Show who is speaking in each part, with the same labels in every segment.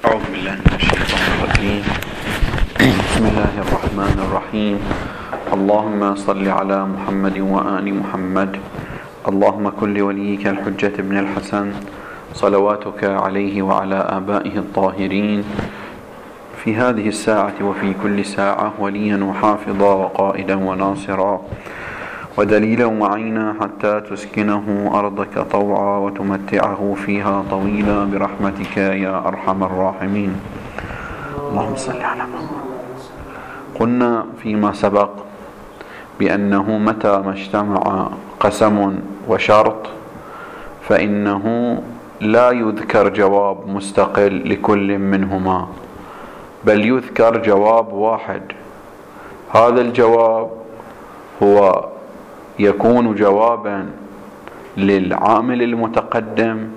Speaker 1: أعوذ بالله من الشيطان الرجيم. بسم الله الرحمن الرحيم. اللهم صل على محمد وآل محمد. اللهم كن لوليك الحجة ابن الحسن صلواتك عليه وعلى آبائه الطاهرين في هذه الساعة وفي كل ساعة وليا وحافظا وقائدا وناصرا ودليلا وعينا حتى تسكنه أرضك طوعا وتمتعه فيها طويلا برحمتك يا أرحم الراحمين. اللهم صل على محمد. قلنا فيما سبق بأنه متى ما اجتمع قسم وشرط فإنه لا يذكر جواب مستقل لكل منهما، بل يذكر جواب واحد. هذا الجواب هو يكون جوابا للعامل المتقدم،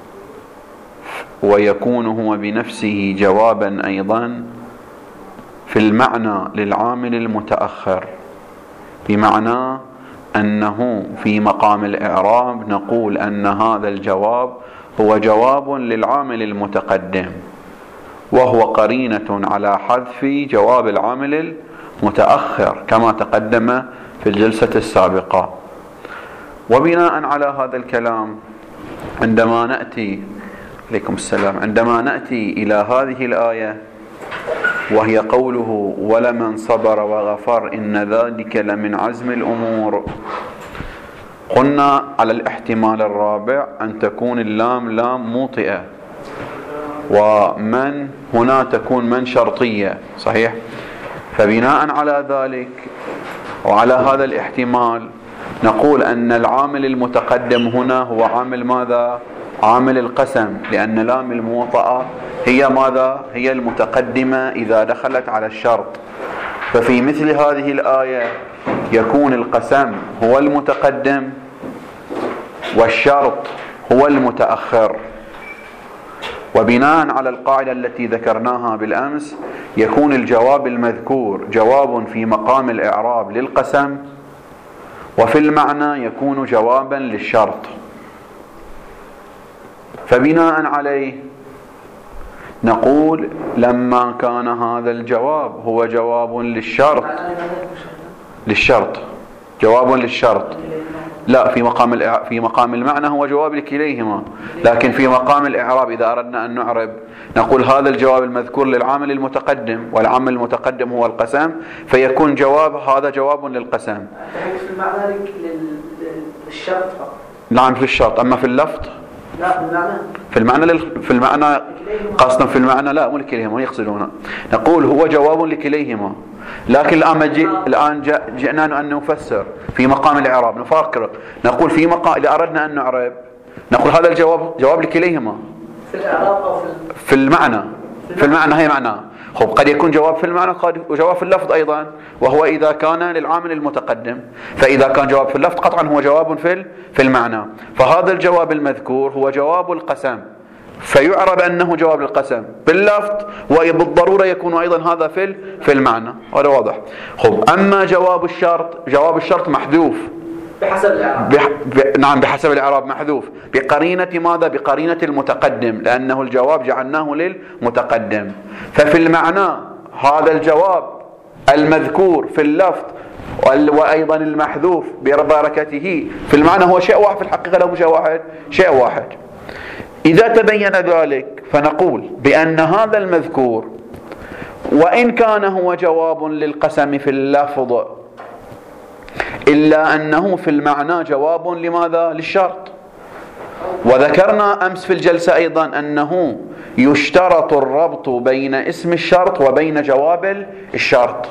Speaker 1: ويكون هو بنفسه جوابا أيضا في المعنى للعامل المتأخر، بمعنى أنه في مقام الإعراب نقول أن هذا الجواب هو جواب للعامل المتقدم، وهو قرينة على حذف جواب العامل المتأخر كما تقدم في الجلسة السابقة. وبناء على هذا الكلام عندما نأتي إلى هذه الآية وهي قوله ولمن صبر وغفر إن ذلك لمن عزم الأمور، قلنا على الاحتمال الرابع أن تكون اللام لام موطئة، ومن هنا تكون من شرطية، صحيح؟ فبناء على ذلك وعلى هذا الاحتمال نقول أن العامل المتقدم هنا هو عامل ماذا؟ عامل القسم، لأن لام الموطأة هي ماذا؟ هي المتقدمة إذا دخلت على الشرط. ففي مثل هذه الآية يكون القسم هو المتقدم والشرط هو المتأخر. وبناء على القاعدة التي ذكرناها بالأمس يكون الجواب المذكور جواب في مقام الإعراب للقسم، وفي المعنى يكون جوابا للشرط. فبناء عليه نقول لما كان هذا الجواب هو جواب جواب للشرط، لا في مقام المعنى هو جواب لكليهما، لكن في مقام الإعراب إذا أردنا أن نعرب نقول هذا الجواب المذكور للعامل المتقدم، والعامل المتقدم هو القسم، فيكون هذا جواب للقسم.
Speaker 2: في المعنى للشرط فقط.
Speaker 1: نعم في الشرط، أما في اللفظ
Speaker 2: لا
Speaker 1: في المعنى قصدا في المعنى لا مو لكليهما يقصدون. نقول هو جواب لكليهما، لكن الآن جئنا أن نفسر في مقام الإعراب نفكر نقول في مقام إذا أردنا أن نعرب نقول هذا الجواب جواب لكليهما
Speaker 2: في الإعراب أو
Speaker 1: في المعنى. في المعنى هي معناه. قد يكون جواب في المعنى وجواب في اللفظ أيضا، وهو إذا كان للعامل المتقدم. فإذا كان جواب في اللفظ قطعا هو جواب في المعنى. فهذا الجواب المذكور هو جواب القسم، فيعرب أنه جواب القسم باللفظ، وبالضرورة يكون أيضا هذا في المعنى. هذا واضح. أما جواب الشرط محذوف
Speaker 2: بحسب الإعراب.
Speaker 1: نعم بحسب الإعراب محذوف بقرينة ماذا؟ بقرينة المتقدم، لأنه الجواب جعلناه للمتقدم. ففي المعنى هذا الجواب المذكور في اللفظ وأيضا المحذوف ببركته في المعنى هو شيء واحد، في الحقيقة له شيء واحد. إذا تبين ذلك فنقول بأن هذا المذكور وإن كان هو جواب للقسم في اللفظ إلا أنه في المعنى جواب لماذا؟ للشرط. وذكرنا أمس في الجلسة أيضا أنه يشترط الربط بين اسم الشرط وبين جواب الشرط،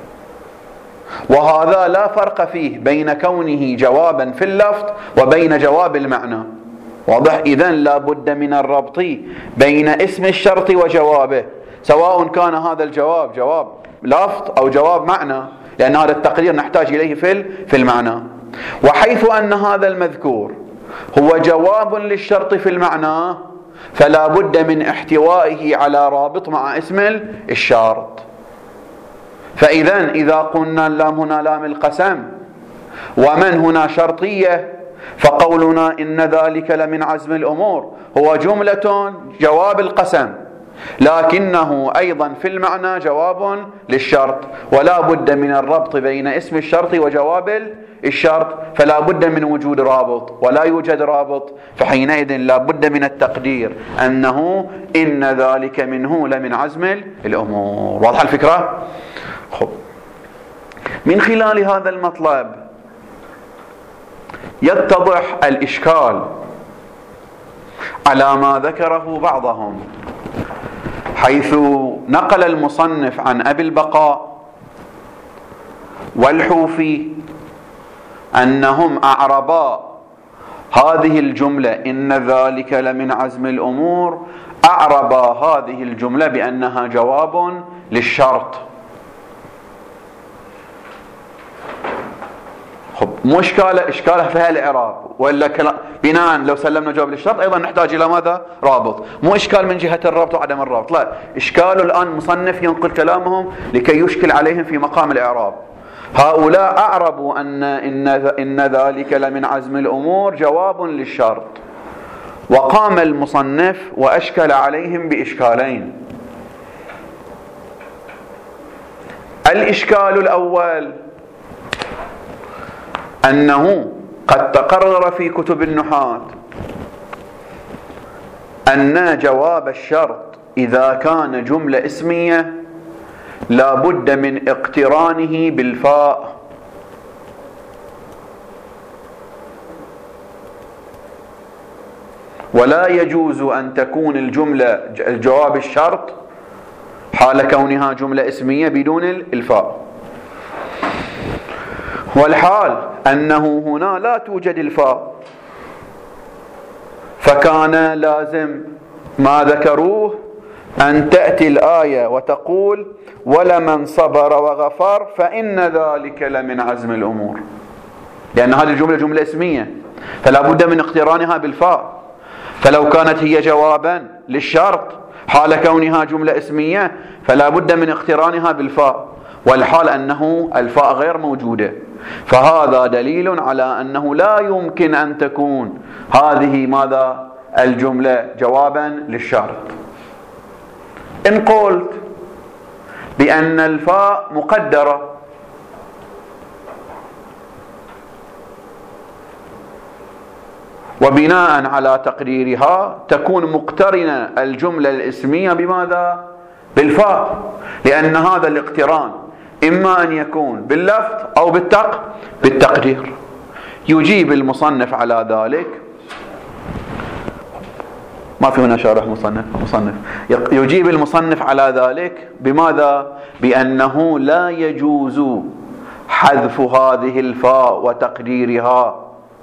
Speaker 1: وهذا لا فرق فيه بين كونه جوابا في اللفظ وبين جواب المعنى. واضح؟ إذن لا بد من الربط بين اسم الشرط وجوابه، سواء كان هذا الجواب جواب لفظ أو جواب معنى، لأن هذا التقدير نحتاج إليه في المعنى. وحيث أن هذا المذكور هو جواب للشرط في المعنى فلا بد من احتوائه على رابط مع اسم الشرط. فإذا قلنا اللام هنا لام القسم ومن هنا شرطية، فقولنا إن ذلك لمن عزم الأمور هو جملة جواب القسم، لكنه أيضا في المعنى جواب للشرط، ولا بد من الربط بين اسم الشرط وجواب الشرط، فلا بد من وجود رابط، ولا يوجد رابط، فحينئذ لا بد من التقدير أنه إن ذلك منه لمن عزم الأمور. واضحة الفكرة؟ خب. من خلال هذا المطلب يتضح الإشكال على ما ذكره بعضهم، حيث نقل المصنف عن أبي البقاء والحوفي أنهم أعربا هذه الجملة إن ذلك لمن عزم الأمور، أعربا هذه الجملة بأنها جواب للشرط. خب، مو إشكاله فيها الإعراب، ولا بناء لو سلمنا جواب للشرط أيضا نحتاج إلى ماذا؟ رابط. مو إشكال من جهة الربط وعدم الربط، لا، إشكال الآن مصنف ينقل كلامهم لكي يشكل عليهم في مقام الإعراب. هؤلاء أعربوا إن ذلك لمن عزم الأمور جواب للشرط، وقام المصنف وأشكل عليهم بإشكالين. الإشكال الأول أنه قد تقرر في كتب النحاة أن جواب الشرط إذا كان جملة اسمية لا بد من اقترانه بالفاء، ولا يجوز أن تكون الجملة الجواب الشرط حال كونها جملة اسمية بدون الفاء، والحال أنه هنا لا توجد الفاء، فكان لازم ما ذكروه أن تأتي الآية وتقول ولمن صبر وغفر فإن ذلك لمن عزم الأمور، لأن هذه الجملة جملة اسمية فلا بد من اقترانها بالفاء، فلو كانت هي جوابا للشرط حال كونها جملة اسمية فلا بد من اقترانها بالفاء، والحال أنه الفاء غير موجودة، فهذا دليل على أنه لا يمكن أن تكون هذه ماذا الجملة جوابا للشرط. إن قلت بأن الفاء مقدرة وبناء على تقديرها تكون مقترنة الجملة الاسمية بماذا؟ بالفاء، لأن هذا الاقتران إما أن يكون باللفظ أو بالتقدير. يجيب المصنف على ذلك، ما في هنا شارح مصنف يجيب المصنف على ذلك بماذا؟ بأنه لا يجوز حذف هذه الفاء وتقديرها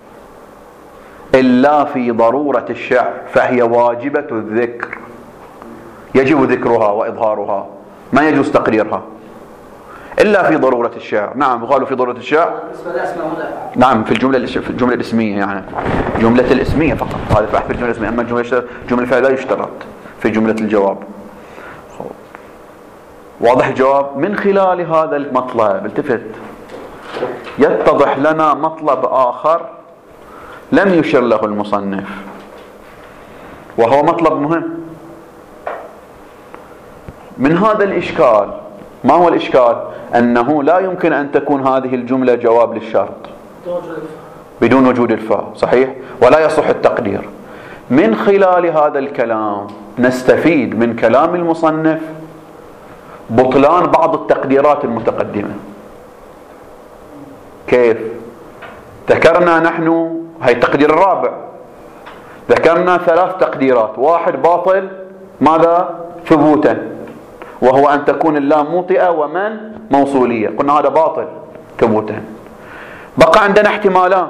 Speaker 1: إلا في ضرورة الشعر، فهي واجبة الذكر، يجب ذكرها وإظهارها، ما يجوز تقديرها إلا في ضرورة الشعر. نعم، قالوا في ضرورة الشعر، نعم، في الجملة الاسمية، يعني جملة الاسمية فقط، هذا في الجملة الاسمية، أما الجملة الفعلية لا يشترط في جملة الجواب. واضح الجواب؟ من خلال هذا المطلب التفت يتضح لنا مطلب آخر لم يشر له المصنف، وهو مطلب مهم. من هذا الإشكال، ما هو الإشكال؟ أنه لا يمكن أن تكون هذه الجملة جواب للشرط بدون وجود الفاء، صحيح؟ ولا يصح التقدير. من خلال هذا الكلام نستفيد من كلام المصنف بطلان بعض التقديرات المتقدمة. كيف؟ ذكرنا نحن، هي التقدير الرابع، ذكرنا 3 تقديرات، واحد باطل ماذا؟ ثبوتا، وهو أن تكون اللام موطئة ومن موصولية، قلنا هذا باطل ثبوتا. بقى عندنا احتمالان.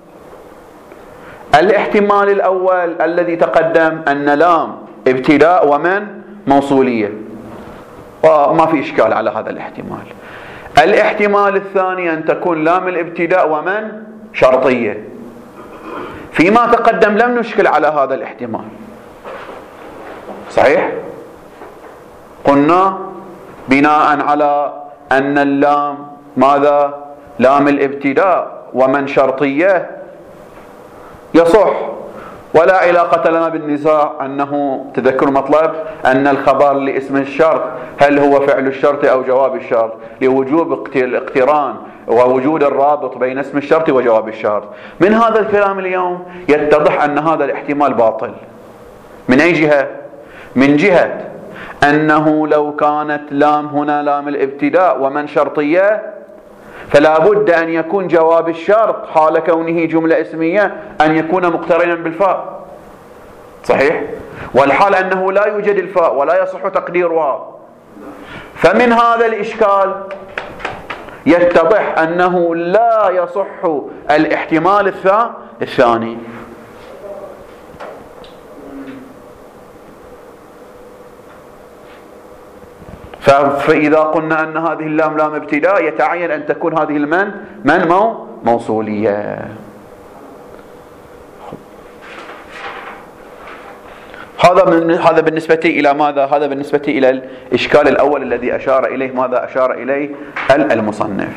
Speaker 1: الاحتمال الأول الذي تقدم أن لام ابتداء ومن موصولية، وما في إشكال على هذا الاحتمال. الاحتمال الثاني أن تكون لام الابتداء ومن شرطية. فيما تقدم لم نشكل على هذا الاحتمال، صحيح؟ قلنا بناء على أن اللام ماذا؟ لام الابتداء ومن شرطية يصح، ولا علاقة لنا بالنزاع أنه تذكر مطلب أن الخبر لاسم الشرط هل هو فعل الشرط أو جواب الشرط، لوجوب الاقتران ووجود الرابط بين اسم الشرط وجواب الشرط. من هذا الكلام اليوم يتضح أن هذا الاحتمال باطل. من أي جهة؟ من جهة أنه لو كانت لام هنا لام الابتداء ومن شرطية فلا بد أن يكون جواب الشرط حال كونه جملة اسمية أن يكون مقترنا بالفاء، صحيح؟ والحال أنه لا يوجد الفاء ولا يصح تقديرها. فمن هذا الإشكال يتضح أنه لا يصح الاحتمال الثاني. فإذا قلنا أن هذه اللام لام ابتداء يتعين أن تكون هذه من موصولية. هذا بالنسبة إلى ماذا؟ هذا بالنسبة إلى الإشكال الأول الذي أشار إليه ماذا؟ أشار إليه المصنف.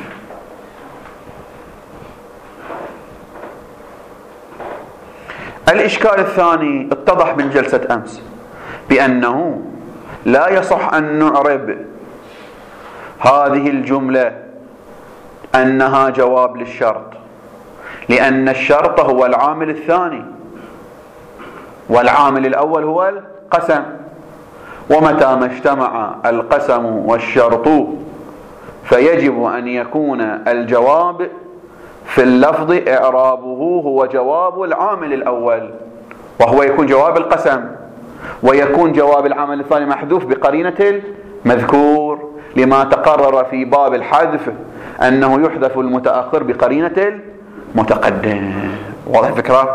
Speaker 1: الإشكال الثاني اتضح من جلسة أمس بأنه لا يصح أن نعرب هذه الجملة أنها جواب للشرط، لأن الشرط هو العامل الثاني والعامل الأول هو القسم، ومتى ما اجتمع القسم والشرط فيجب أن يكون الجواب في اللفظ إعرابه هو جواب العامل الأول، وهو يكون جواب القسم، ويكون جواب العامل الثاني محذوف بقرينة المذكور، لما تقرر في باب الحذف أنه يحذف المتأخر بقرينة المتقدم. واضح الفكرة؟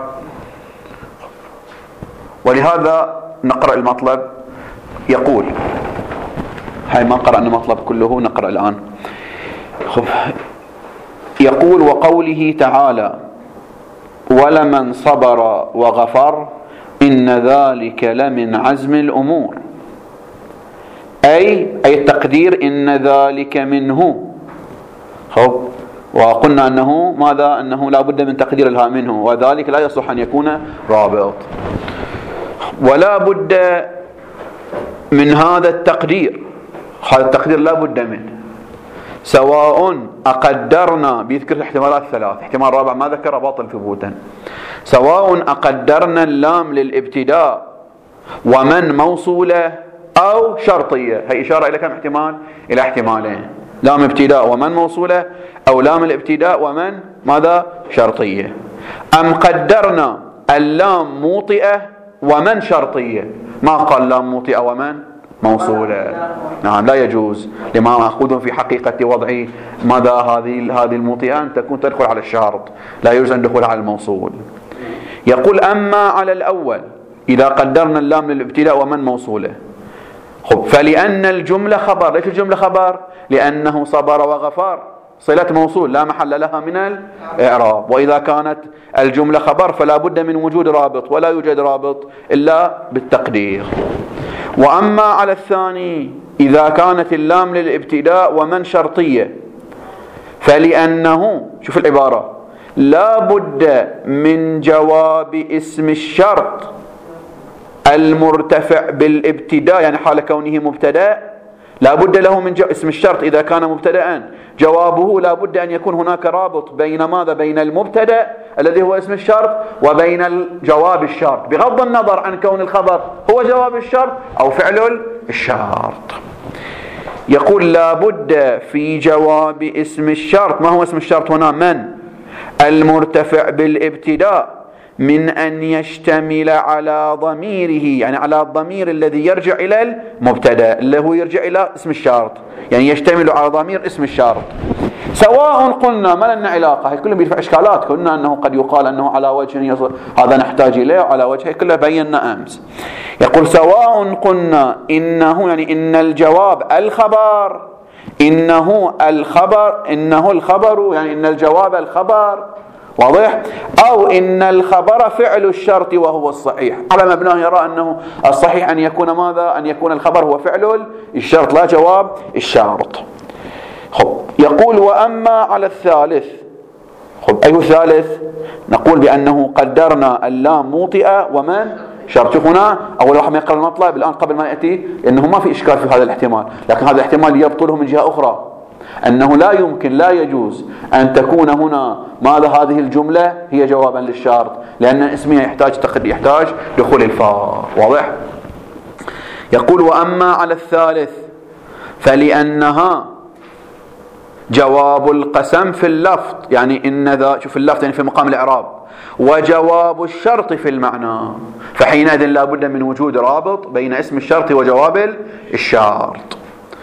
Speaker 1: ولهذا نقرأ المطلب. يقول هاي ما قرأنا المطلب كله، نقرأ الآن. يقول وقوله تعالى ولمن صبر وغفر إن ذلك لمن عزم الأمور، أي التقدير إن ذلك منه. وقلنا أنه ماذا؟ أنه لا بد من تقدير الها منه، وذلك لا يصح أن يكون رابط، ولا بد من هذا التقدير. هذا التقدير لا بد منه، سواء أقدرنا بيذكر الاحتمالات الثلاث، احتمال رابع ما ذكر باطل ثبوتا، سواء أقدرنا اللام للابتداء ومن موصولة أو شرطية. هي إشارة إلى كم احتمال؟ إلى احتمالين، لام ابتداء ومن موصولة، أو لام الابتداء ومن ماذا؟ شرطية. أم قدرنا اللام موطئة ومن شرطية، ما قال لام موطئة ومن موصولة، نعم لا يجوز، لما مأخوذ في حقيقة وضع ماذا؟ هذه الموطئة أن تكون تدخل على الشرط، لا يجوز أن تدخل على الموصول. يقول أما على الأول إذا قدرنا اللام للابتداء ومن موصولة، فلأن الجملة خبر. ليش الجملة خبر؟ لأنه صبر وغفر صلة موصول لا محل لها من الإعراب، وإذا كانت الجملة خبر فلا بد من وجود رابط، ولا يوجد رابط إلا بالتقدير. وأما على الثاني إذا كانت اللام للابتداء ومن شرطية، فلأنه شوف العبارة لا بد من جواب اسم الشرط المرتفع بالابتداء، يعني حال كونه مبتدأ لا بد له من اسم الشرط إذا كان مبتدأ، جوابه لا بد أن يكون هناك رابط بين ماذا؟ بين المبتدأ الذي هو اسم الشرط وبين جواب الشرط، بغض النظر عن كون الخبر هو جواب الشرط أو فعل الشرط. يقول لا بد في جواب اسم الشرط. ما هو اسم الشرط هنا؟ من المرتفع بالابتداء، من أن يشتمل على ضميره، يعني على الضمير الذي يرجع إلى المبتدأ اللي هو يرجع إلى اسم الشرط، يعني يشتمل على ضمير اسم الشرط. سواء قلنا ما لنا علاقة، هي كلها بيدفع إشكالات، قلنا أنه قد يقال أنه على وجه هذا نحتاج إليه، على وجه كلها بينا أمس. يقول سواء قلنا إنه يعني إن الجواب الخبر، إنه الخبر يعني إن الجواب الخبر، واضح؟ أو إن الخبر فعل الشرط وهو الصحيح. على مبناه يرى أنه الصحيح أن يكون ماذا؟ أن يكون الخبر هو فعل الشرط لا جواب الشرط. يقول وأما على الثالث، خب أي ثالث؟ نقول بأنه قدرنا اللام موطئة ومن شرط. هنا أول واحد ما يقرأ المطلب الآن قبل ما يأتي إنه ما في إشكال في هذا الاحتمال، لكن هذا الاحتمال يبطله من جهة أخرى، أنه لا يمكن لا يجوز أن تكون هنا ماذا هذه الجملة هي جوابا للشرط، لأن اسمها يحتاج دخول الفاء. واضح؟ يقول وأما على الثالث فلأنها جواب القسم في اللفظ، يعني إن ذا شوف اللفظ يعني في مقام الإعراب، وجواب الشرط في المعنى، فحينئذ لا بد من وجود رابط بين اسم الشرط وجواب الشرط.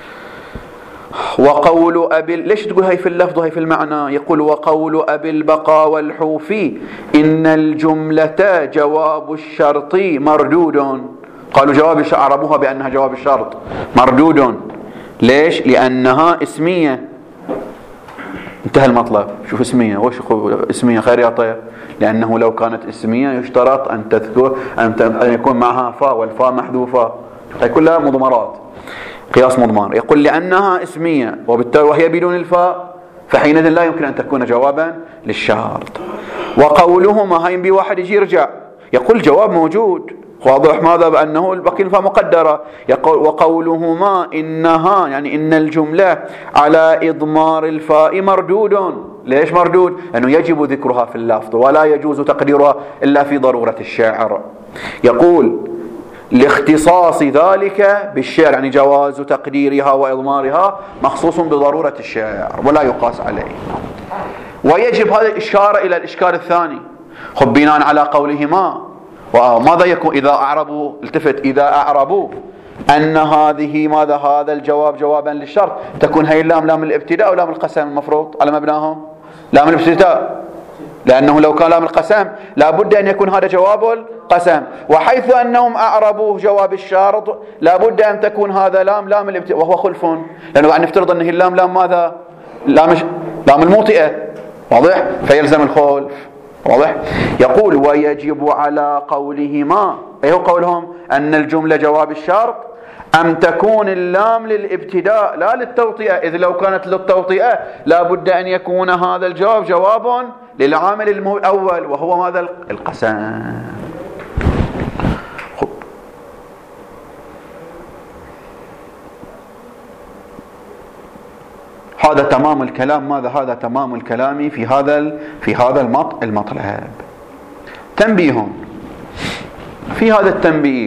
Speaker 1: وقول أبي، ليش تقول هاي في اللفظ وهي في المعنى؟ يقول وقول أبي البقاء والحوفي إن الجملة جواب الشرط مردود. قالوا جواب الشرط، عربوها بأنها جواب الشرط مردود. ليش؟ لأنها اسمية. انتهى المطلب. شوف اسمية، وش اسمية خير يا طيب؟ لأنه لو كانت اسمية يشترط أن تذكر أن يكون معها فاء، والفاء محذوفة، هي كلها مضمرات، قياس مضمر. يقول لأنها اسمية وبالتالي وهي بدون الفاء، فحينئذ لا يمكن أن تكون جوابا للشرط. وقولهما هاي بواحد يجي يرجع يقول جواب موجود واضح، ماذا؟ بأنه البقي الفاء مقدرة. يقول وقولهما إنها يعني إن الجملة على إضمار الفاء مردود. ليش مردود؟ لأنه يجب ذكرها في اللفظ ولا يجوز تقديرها إلا في ضرورة الشعر. يقول لاختصاص ذلك بالشعر، يعني جواز تقديرها وإضمارها مخصوص بضرورة الشعر ولا يقاس عليه. ويجب هذا الإشارة إلى الإشكال الثاني. خب بناء على قولهما وماذا يكون إذا أعربوا، التفت، إذا أعربوا أن هذه ماذا هذا الجواب جوابا للشرط، تكون هي اللام لام الابتداء أو لام القسم المفروض على مبناهم؟ لام الابتداء، لأنه لو كان لام القسم لابد أن يكون هذا جواب القسم، وحيث أنهم أعربوا جواب الشرط لابد أن تكون هذا لام الابتداء، وهو خلف، لأنه بعد نفترض أنه اللام لام ماذا؟ لام الموطئة. واضح؟ فيلزم الخلف. واضح؟ يقول ويجب على قولهما، أي هو قولهم أن الجملة جواب الشرط، أم تكون اللام للابتداء لا للتوطئة، إذ لو كانت للتوطئة لا بد أن يكون هذا الجواب جواب للعامل الأول وهو ماذا؟ القسم. هذا تمام الكلام. ماذا؟ هذا تمام الكلام في هذا المطلب. تنبيه. في هذا التنبيه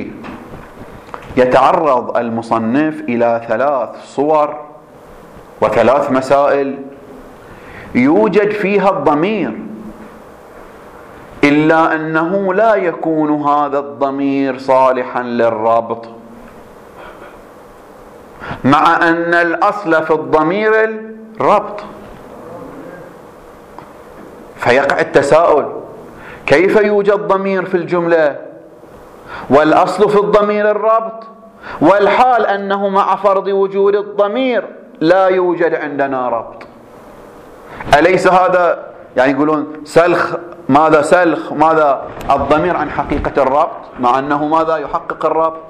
Speaker 1: يتعرض المصنف إلى 3 صور و3 مسائل يوجد فيها الضمير، إلا أنه لا يكون هذا الضمير صالحا للربط، مع أن الأصل في الضمير الربط. فيقع التساؤل: كيف يوجد ضمير في الجملة والأصل في الضمير الربط، والحال أنه مع فرض وجود الضمير لا يوجد عندنا ربط؟ أليس هذا يعني يقولون سلخ ماذا الضمير عن حقيقة الربط، مع أنه ماذا يحقق الربط؟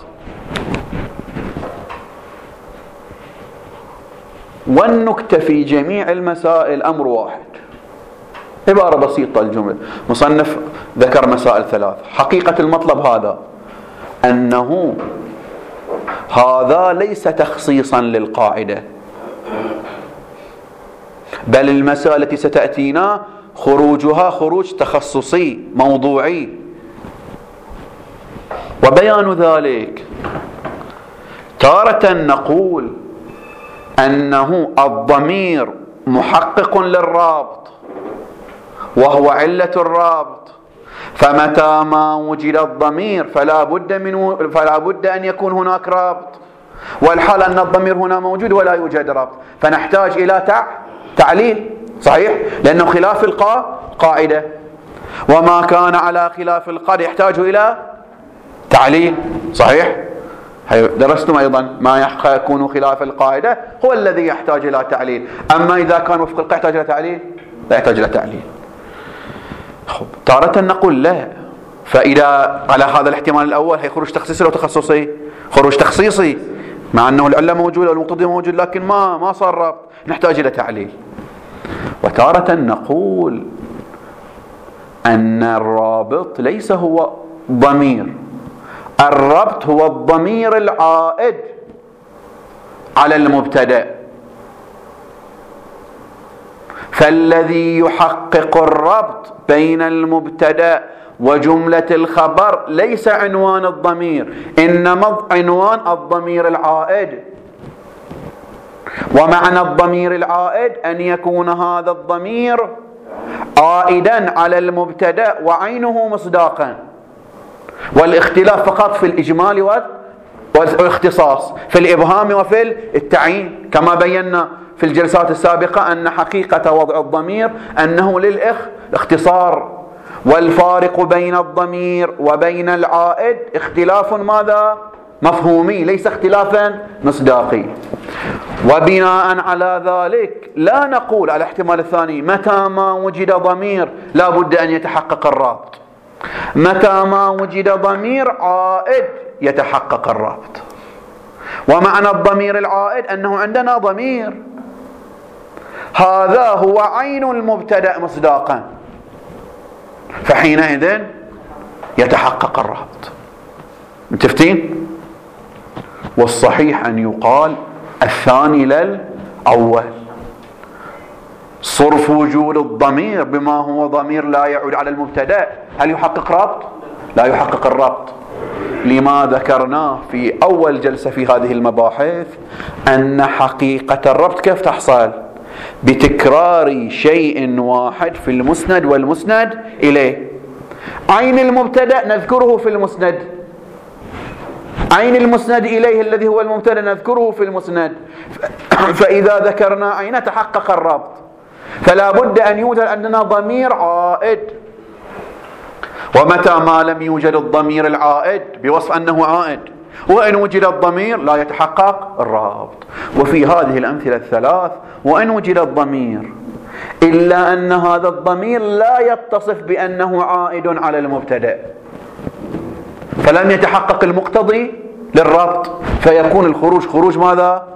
Speaker 1: والنكتة في جميع المسائل أمر واحد، عبارة بسيطة الجملة. مصنف ذكر مسائل 3. حقيقة المطلب هذا أنه هذا ليس تخصيصا للقاعدة، بل المسائل التي ستأتينا خروجها خروج تخصصي موضوعي. وبيان ذلك تارة نقول أنه الضمير محقق للرابط وهو علة الرابط، فمتى ما وجد الضمير فلا بد أن يكون هناك رابط، والحال أن الضمير هنا موجود ولا يوجد رابط، فنحتاج إلى تعليل. صحيح؟ لأنه خلاف القاعدة، وما كان على خلاف القاعدة يحتاج إلى تعليل. صحيح؟ درستم أيضا ما يكون خلاف القاعدة هو الذي يحتاج إلى تعليل، أما إذا كان وفق القاعدة يحتاج إلى تعليل لا يحتاج إلى تعليل. تارة نقول لا، فإذا على هذا الاحتمال الأول هي خروج تخصيصي أو تخصصي؟ خروج تخصيصي، مع أنه العلة موجودة والمقتضي موجود لكن ما صار ربط، نحتاج إلى تعليل. وتارة نقول أن الرابط ليس هو ضمير، الربط هو الضمير العائد على المبتدأ، فالذي يحقق الربط بين المبتدأ وجملة الخبر ليس عنوان الضمير، إنما عنوان الضمير العائد. ومعنى الضمير العائد أن يكون هذا الضمير عائدا على المبتدأ وعينه مصداقا، والاختلاف فقط في الإجمال والاختصاص، في الإبهام وفي التعيين، كما بينا في الجلسات السابقة أن حقيقة وضع الضمير أنه للاختصار، والفارق بين الضمير وبين العائد اختلاف ماذا؟ مفهومي، ليس اختلافا مصداقي. وبناء على ذلك لا نقول على الاحتمال الثاني متى ما وجد ضمير لا بد أن يتحقق الرابط، متى ما وجد ضمير عائد يتحقق الرابط. ومعنى الضمير العائد أنه عندنا ضمير هذا هو عين المبتدأ مصداقا، فحينئذ يتحقق الرابط. متفقين؟ والصحيح أن يقال الثاني للأول، صرف وجود الضمير بما هو ضمير لا يعود على المبتدأ هل يحقق ربط؟ لا يحقق الربط، لما ذكرناه في أول جلسة في هذه المباحث أن حقيقة الربط كيف تحصل؟ بتكرار شيء واحد في المسند والمسند إليه. عين المبتدأ نذكره في المسند، عين المسند إليه الذي هو المبتدأ نذكره في المسند، فإذا ذكرنا عين تحقق الربط. فلا بد أن يوجد عندنا ضمير عائد، ومتى ما لم يوجد الضمير العائد بوصف أنه عائد وإن وجد الضمير لا يتحقق الرابط. وفي هذه الأمثلة الثلاث وإن وجد الضمير إلا أن هذا الضمير لا يتصف بأنه عائد على المبتدأ، فلم يتحقق المقتضي للربط، فيكون الخروج خروج ماذا؟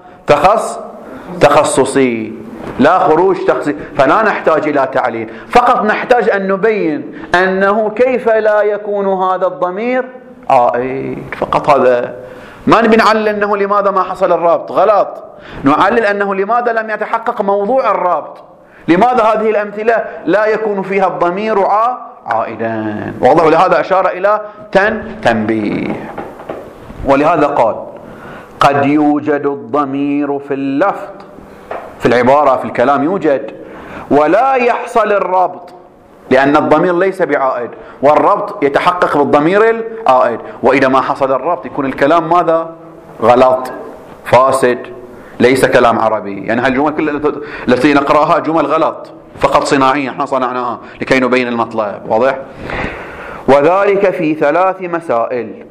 Speaker 1: تخصصي، لا خروج تخصيصي. فلا نحتاج إلى تعليل، فقط نحتاج أن نبين أنه كيف لا يكون هذا الضمير عائد، فقط هذا. ما نبي نعلل أنه لماذا ما حصل الرابط، غلط، نعلل أنه لماذا لم يتحقق موضوع الرابط، لماذا هذه الأمثلة لا يكون فيها الضمير عائدا. واضح؟ لهذا أشار إلى تنبيه. ولهذا قال قد يوجد الضمير في اللفظ، في العبارة في الكلام يوجد، ولا يحصل الربط لأن الضمير ليس بعائد، والربط يتحقق بالضمير العائد. وإذا ما حصل الربط يكون الكلام ماذا؟ غلط، فاسد، ليس كلام عربي. يعني هالجمل كلها التي نقرأها جمل غلط، فقط صناعية احنا صنعناها لكي نبين المطلب. واضح؟ وذلك في 3 مسائل.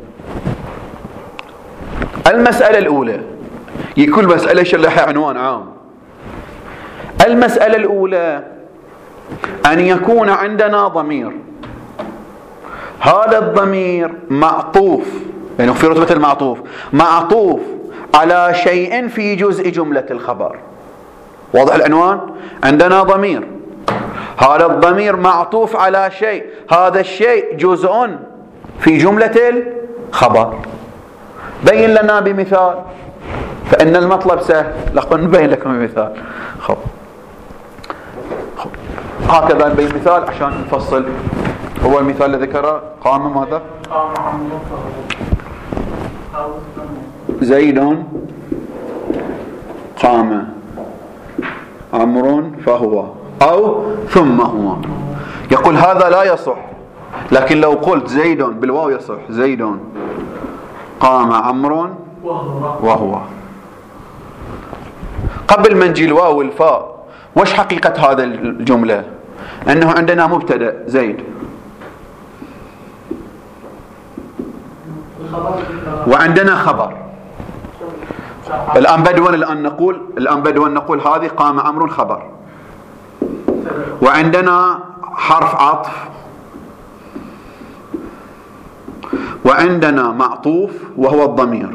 Speaker 1: المسألة الأولى، يكون مسألة شلحها عنوان عام. المسألة الأولى أن يكون عندنا ضمير، هذا الضمير معطوف، يعني في رتبة المعطوف، معطوف على شيء في جزء جملة الخبر. واضح العنوان؟ عندنا ضمير، هذا الضمير معطوف على شيء، هذا الشيء جزء في جملة الخبر. بين لنا بمثال، فإن المطلب سهل، لقد نبين لكم بمثال. خب هكذا نبين مثال عشان نفصل. هو المثال الذي ذكره قام ماذا؟ زيد قام عمرو فهو أو ثم هو. يقول هذا لا يصح، لكن لو قلت زيد بالواو يصح، زيد قام عمرو وهو. قبل ما نجي الواو والفاء، وش حقيقة هذا الجملة؟ أنه عندنا مبتدأ زيد، وعندنا خبر. الآن بدون نقول هذه قام عمرو خبر، وعندنا حرف عطف، وعندنا معطوف وهو الضمير،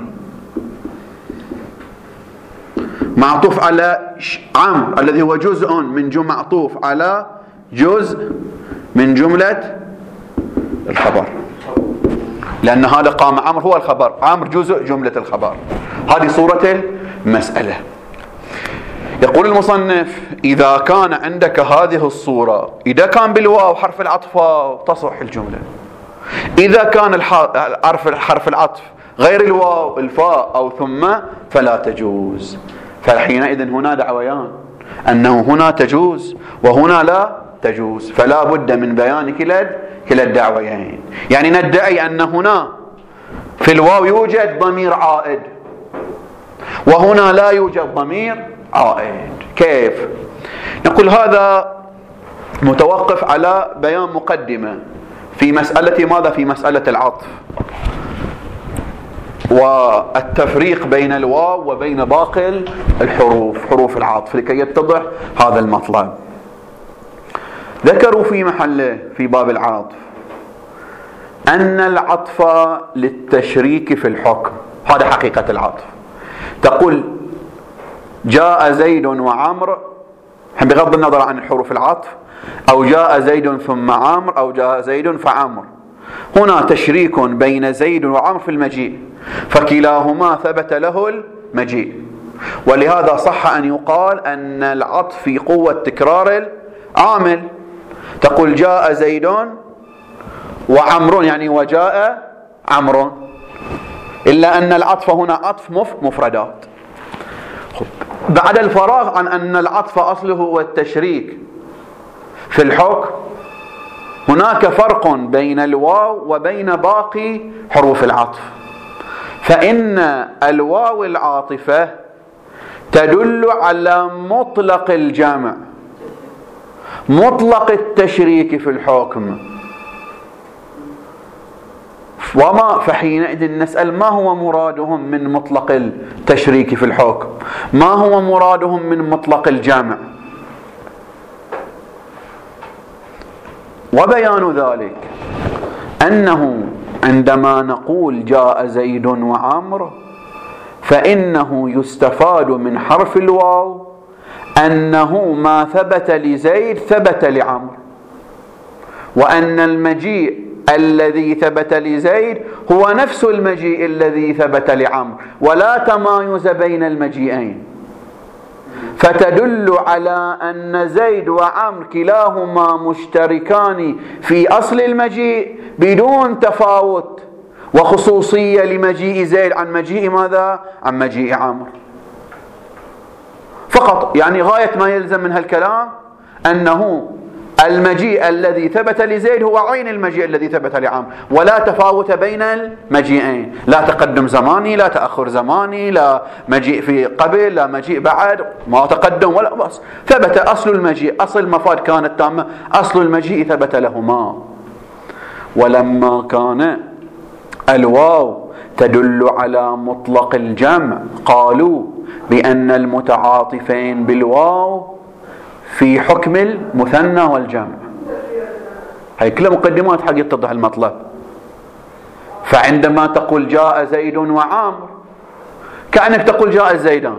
Speaker 1: معطوف على عمرو الذي هو جزء من معطوف على جزء من جملة الخبر، لأن هذا قام عمرو هو الخبر، عمرو جزء جملة الخبر. هذه صورة المسألة. يقول المصنف: إذا كان عندك هذه الصورة، إذا كان بالواو حرف العطف تصح الجملة، إذا كان حرف العطف غير الواو الفاء أو ثم فلا تجوز. فحينئذ هنا دعويان، أنه هنا تجوز وهنا لا تجوز، فلا بد من بيان كلا الدعويين. يعني ندعي أن هنا في الواو يوجد ضمير عائد وهنا لا يوجد ضمير عائد. كيف؟ نقول هذا متوقف على بيان مقدمة في مسألة ماذا؟ في مسألة العطف والتفريق بين الواو وبين باقي الحروف، حروف العطف، لكي يتضح هذا المطلب. ذكروا في محله في باب العطف أن العطف للتشريك في الحكم، هذا حقيقة العطف. تقول جاء زيد وعمر بغض النظر عن حروف العطف، أو جاء زيد ثم عمر، أو جاء زيد فعمر، هنا تشريك بين زيد وعمر في المجيء، فكلاهما ثبت له المجيء. ولهذا صح أن يقال أن العطف في قوة تكرار العامل. تقول جاء زيد وعمر، يعني وجاء عمرو، إلا أن العطف هنا عطف مفردات. بعد الفراغ عن أن العطف أصله هو التشريك في الحكم، هناك فرق بين الواو وبين باقي حروف العطف. فإن الواو العاطفة تدل على مطلق الجمع، مطلق التشريك في الحكم. فحينئذ نسأل: ما هو مرادهم من مطلق التشريك في الحكم؟ ما هو مرادهم من مطلق الجمع؟ وبيان ذلك أنه عندما نقول جاء زيد وعمر، فإنه يستفاد من حرف الواو أنه ما ثبت لزيد ثبت لعمر، وأن المجيء الذي ثبت لزيد هو نفس المجيء الذي ثبت لعمر، ولا تمايز بين المجيئين. فتدل على أن زيد وعمر كلاهما مشتركان في أصل المجيء بدون تفاوت وخصوصية لمجيء زيد عن مجيء ماذا؟ عن مجيء عمرو فقط. يعني غاية ما يلزم من هالكلام أنه المجيء الذي ثبت لزيد هو عين المجيء الذي ثبت لعمرو، ولا تفاوت بين المجيئين، لا تقدم زماني لا تأخر زماني، لا مجيء في قبل لا مجيء بعد، ما تقدم ولا بس، ثبت أصل المجيء، أصل المفاد كانت تامة، أصل المجيء ثبت لهما. ولما كان الواو تدل على مطلق الجمع، قالوا بأن المتعاطفين بالواو في حكم المثنى والجمع. هاي كلها مقدمات حق يتضح المطلب. فعندما تقول جاء زيد وعامر كأنك تقول جاء الزيدان،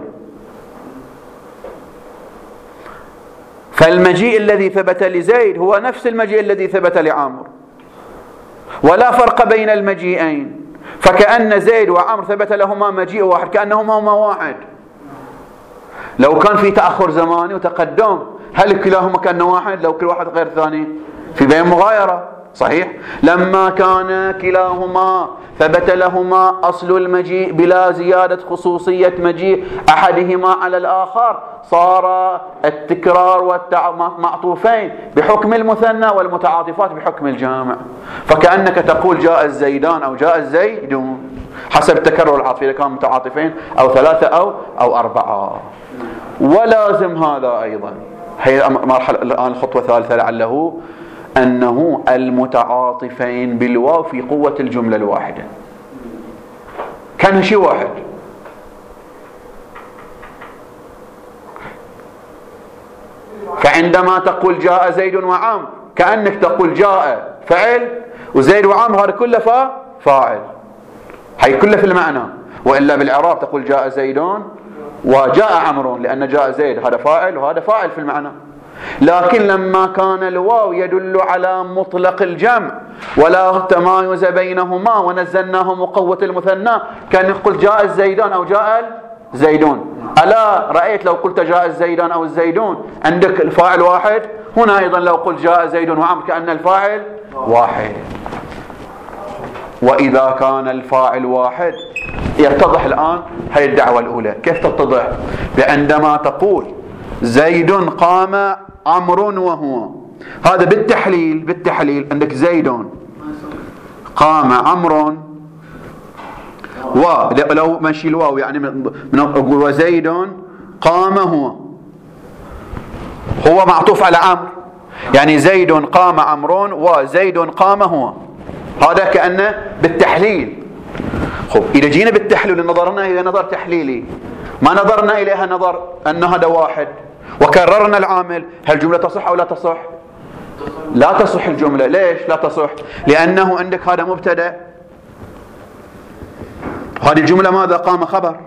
Speaker 1: فالمجيء الذي ثبت لزيد هو نفس المجيء الذي ثبت لعامر، ولا فرق بين المجيئين، فكأن زيد وعمر ثبت لهما مجيء واحد، كأنهما واحد. لو كان في تأخر زماني وتقدم هل كلاهما كان واحد؟ لو كل واحد غير ثاني في بين مغايرة، صحيح؟ لما كان كلاهما ثبت لهما أصل المجيء بلا زيادة خصوصية مجيء أحدهما على الآخر، صار التكرار والمعطوفين بحكم المثنى والمتعاطفات بحكم الجامع. فكأنك تقول جاء الزيدان أو جاء الزيدون حسب تكرر العطف، إذا كانوا متعاطفين أو ثلاثة أو أربعة. ولازم هذا أيضا، هي مرحلة الآن الخطوة الثالثة لعله أنه المتعاطفين بالواو في قوة الجملة الواحدة، كان شيء واحد. فعندما تقول جاء زيد وعمر كأنك تقول جاء فعل وزيد وعمر هذا كله فاعل، هي كله في المعنى. وإلا بالإعراب تقول جاء زيدون وجاء عمرو، لأن جاء زيد هذا فاعل وهذا فاعل في المعنى، لكن لما كان الواو يدل على مطلق الجمع ولا تمايز بينهما ونزلناه مقوة المثنى كان يقول جاء الزيدان أو جاء الزيدون. ألا رأيت لو قلت جاء الزيدان أو الزيدون عندك الفاعل واحد؟ هنا أيضا لو قلت جاء زيد وعمر كأن الفاعل واحد. وإذا كان الفاعل واحد يتضح الآن هذه الدعوة الأولى. كيف تتضح؟ عندما تقول زيد قام عمرو وهو، هذا بالتحليل عندك زيد قام عمرو ولو مشي الواو يعني من وزيد قام هو معطوف على عمرو، يعني زيد قام عمرو وزيد قام هو، هذا كأنه بالتحليل. خب إذا جينا بالتحليل نظرنا إلى نظر تحليلي، ما نظرنا إليها نظر أن هذا واحد وكررنا العامل، هل الجملة تصح أو لا تصح؟ لا تصح الجملة. ليش لا تصح؟ لأنه عندك هذا مبتدأ، هذه الجملة ماذا؟ قام خبر،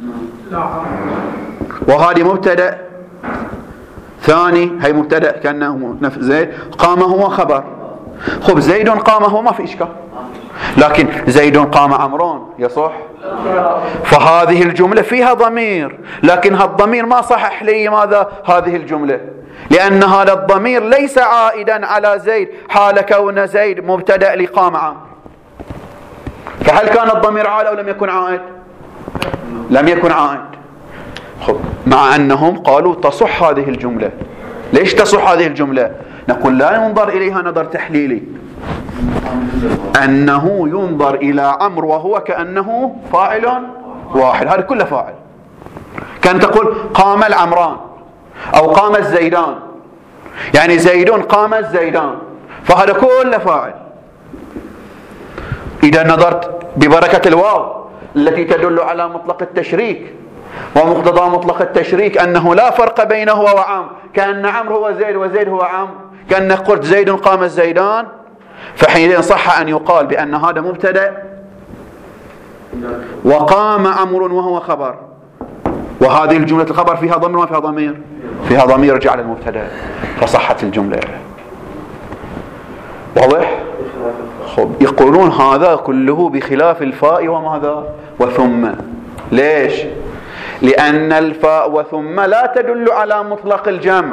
Speaker 1: وهذه مبتدأ ثاني، هي مبتدأ كأنه نفس زيد، قام هو خبر. خب زيد قام هو ما في إشكال، لكن زيد قام عمرون يصح؟ فهذه الجملة فيها ضمير، لكن هالضمير ما صحح لي ماذا؟ هذه الجملة، لأن هذا الضمير ليس عائدا على زيد حال كون زيد مبتدأ لقام عمرو. فهل كان الضمير عائد أو لم يكن عائد؟ لم يكن عائد. خب مع أنهم قالوا تصح هذه الجملة. ليش تصح هذه الجملة؟ نقول لا ينظر إليها نظر تحليلي، أنه ينظر إلى عمرو وهو كأنه فاعل واحد، هذا كله فاعل. كان تقول قام العمران أو قام الزيدان، يعني زيد قام الزيدان، فهذا كله فاعل. إذا نظرت ببركة الواو التي تدل على مطلق التشريك، ومقتضى مطلق التشريك أنه لا فرق بينه وعمرو، كأن عمرو هو زيد وزيد هو عمرو، كأن قلت زيد قام الزيدان، فحينئذ صح أن يقال بأن هذا مبتدأ وقام عمرو وهو خبر، وهذه الجملة الخبر فيها ضمير ما فيها ضمير؟ فيها ضمير يرجع للمبتدأ، فصحت الجملة. واضح؟ خب يقولون هذا كله بخلاف الفاء وماذا؟ وثم. ليش؟ لأن الفاء وثم لا تدل على مطلق الجمع.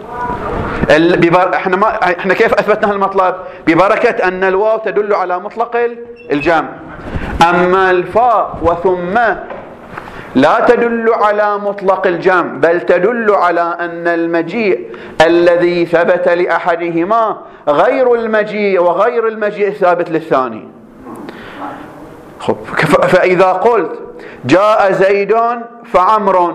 Speaker 1: احنا كيف اثبتنا المطلب؟ ببركة ان الواو تدل على مطلق الجمع. اما الفاء وثم لا تدل على مطلق الجمع، بل تدل على ان المجيء الذي ثبت لاحدهما غير المجيء وغير المجيء الثابت للثاني. فاذا قلت جاء زيد فعمر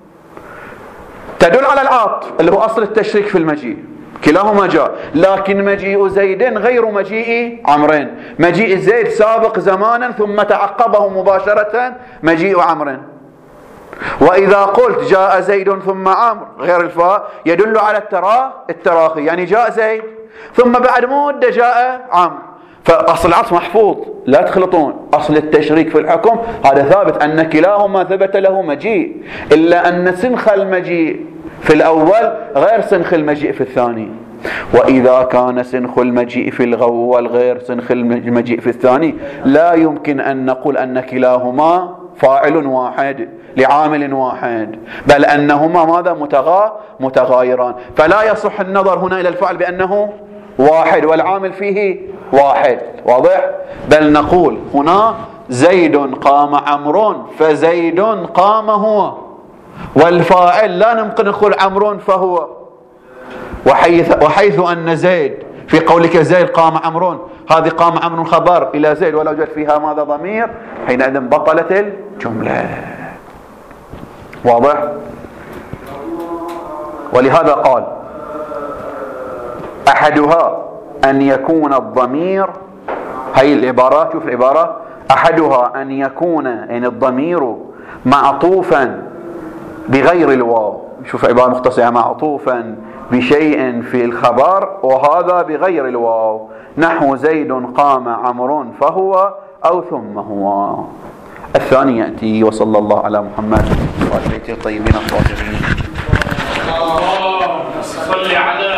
Speaker 1: تدل على العطف اللي هو أصل التشريك في المجيء، كلاهما جاء، لكن مجيء زيد غير مجيء عمرين. مجيء زيد سابق زمانا ثم تعقبه مباشرة مجيء عمرو. وإذا قلت جاء زيد ثم عمرو غير الفاء يدل على التراخي، يعني جاء زيد ثم بعد مدة جاء عمرو، فأصل العطف محفوظ، لا تخلطون. أصل التشريك في الحكم هذا ثابت أن كلاهما ثبت له مجيء، إلا أن سنخ المجيء في الأول غير سنخ المجيء في الثاني. وإذا كان سنخ المجيء في الأول غير سنخ المجيء في الثاني لا يمكن أن نقول أن كلاهما فاعل واحد لعامل واحد، بل أنهما ماذا؟ متغايران. فلا يصح النظر هنا إلى الفعل بأنه واحد والعامل فيه واحد. واضح؟ بل نقول هنا زيد قام عمرو فزيد قام هو، والفاعل لا نمكن نقول عمرو فهو. وحيث أن زيد في قولك زيد قام عمرو، هذه قام عمرو خبر إلى زيد ولا يوجد فيها ماذا؟ ضمير، حينئذ بطلت الجملة. واضح؟ ولهذا قال أحدها أن يكون الضمير، هي العبارات، شوف العبارة، أحدها أن يكون يعني الضمير معطوفا بغير الواو، شوف عبارة مختصرة، معطوفا بشيء في الخبر وهذا بغير الواو، نحو زيد قام عمرو فهو أو ثم هو. الثاني يأتي. وصلى الله على محمد وآل بيته الطيبين الطاهرين.
Speaker 3: صل على